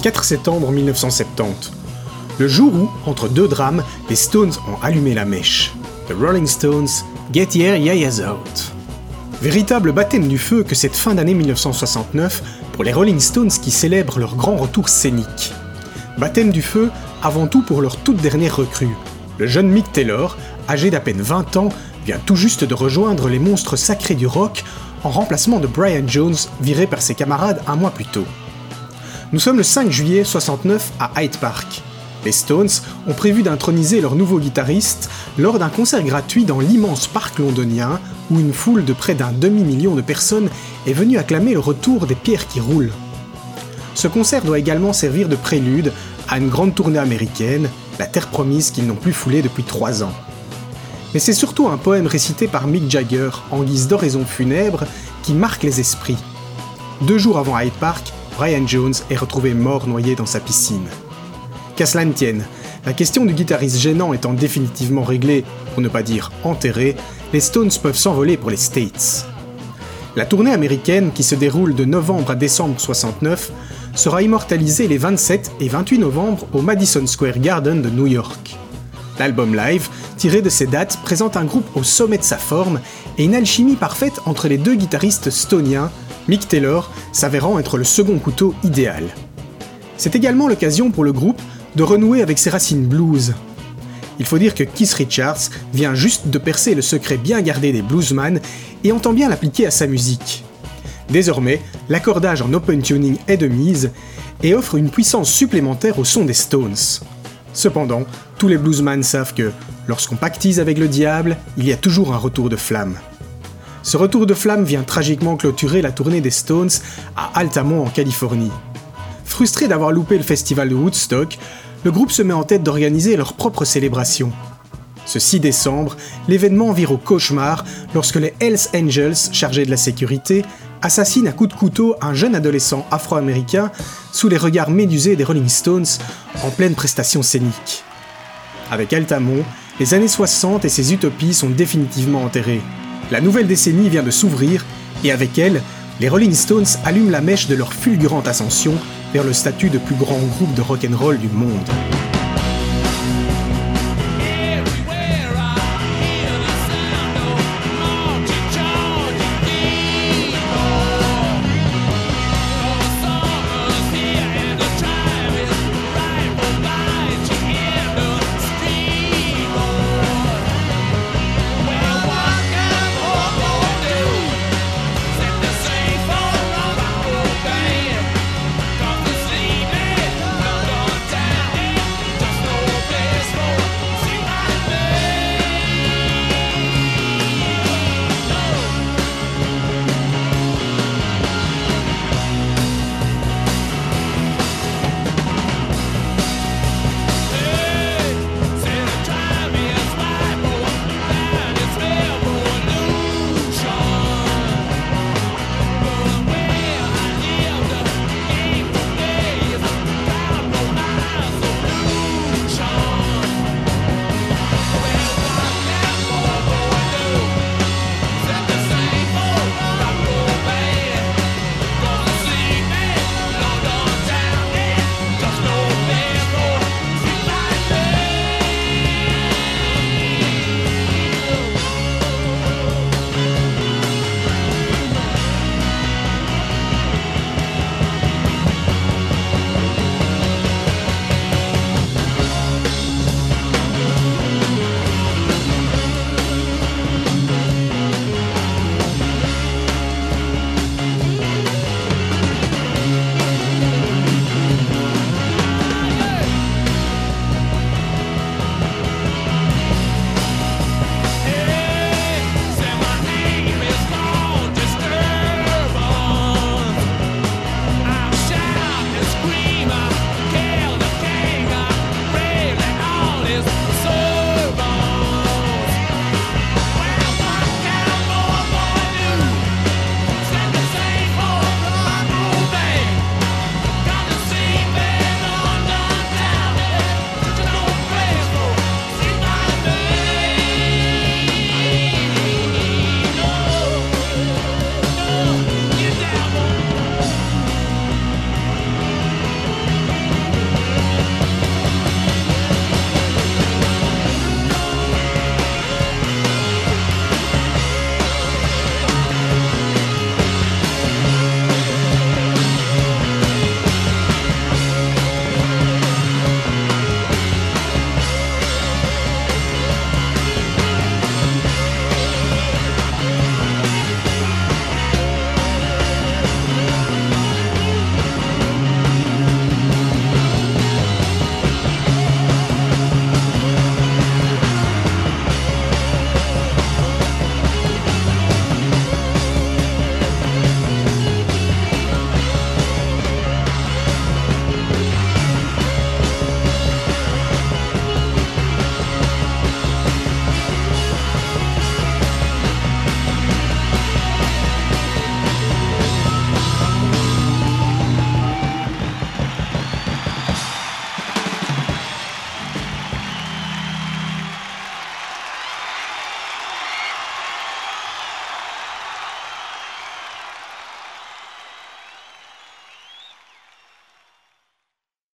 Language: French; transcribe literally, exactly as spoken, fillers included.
quatre septembre mille neuf cent soixante-dix. Le jour où, entre deux drames, les Stones ont allumé la mèche. The Rolling Stones, Get Your Ya-Ya's Out. Véritable baptême du feu que cette fin d'année mille neuf cent soixante-neuf pour les Rolling Stones qui célèbrent leur grand retour scénique. Baptême du feu avant tout pour leur toute dernière recrue. Le jeune Mick Taylor, âgé d'à peine vingt ans, vient tout juste de rejoindre les monstres sacrés du rock en remplacement de Brian Jones, viré par ses camarades un mois plus tôt. Nous sommes le cinq juillet soixante-neuf à Hyde Park. Les Stones ont prévu d'introniser leur nouveau guitariste lors d'un concert gratuit dans l'immense parc londonien où une foule de près d'un demi-million de personnes est venue acclamer le retour des pierres qui roulent. Ce concert doit également servir de prélude à une grande tournée américaine, la terre promise qu'ils n'ont plus foulée depuis trois ans. Mais c'est surtout un poème récité par Mick Jagger en guise d'oraison funèbre qui marque les esprits. Deux jours avant Hyde Park, Brian Jones est retrouvé mort noyé dans sa piscine. Qu'à cela ne tienne, la question du guitariste gênant étant définitivement réglée, pour ne pas dire enterrée, les Stones peuvent s'envoler pour les States. La tournée américaine, qui se déroule de novembre à décembre soixante-neuf, sera immortalisée les vingt-sept et vingt-huit novembre au Madison Square Garden de New York. L'album live, tiré de ces dates, présente un groupe au sommet de sa forme et une alchimie parfaite entre les deux guitaristes stoniens, Mick Taylor s'avérant être le second couteau idéal. C'est également l'occasion pour le groupe de renouer avec ses racines blues. Il faut dire que Keith Richards vient juste de percer le secret bien gardé des bluesman et entend bien l'appliquer à sa musique. Désormais, l'accordage en open tuning est de mise et offre une puissance supplémentaire au son des Stones. Cependant, tous les bluesman savent que, lorsqu'on pactise avec le diable, il y a toujours un retour de flamme. Ce retour de flamme vient tragiquement clôturer la tournée des Stones à Altamont en Californie. Frustré d'avoir loupé le festival de Woodstock, le groupe se met en tête d'organiser leur propre célébration. Ce six décembre, l'événement vire au cauchemar lorsque les Hells Angels, chargés de la sécurité, assassinent à coups de couteau un jeune adolescent afro-américain sous les regards médusés des Rolling Stones en pleine prestation scénique. Avec Altamont, les années soixante et ses utopies sont définitivement enterrées. La nouvelle décennie vient de s'ouvrir et avec elle, les Rolling Stones allument la mèche de leur fulgurante ascension vers le statut de plus grand groupe de rock'n'roll du monde.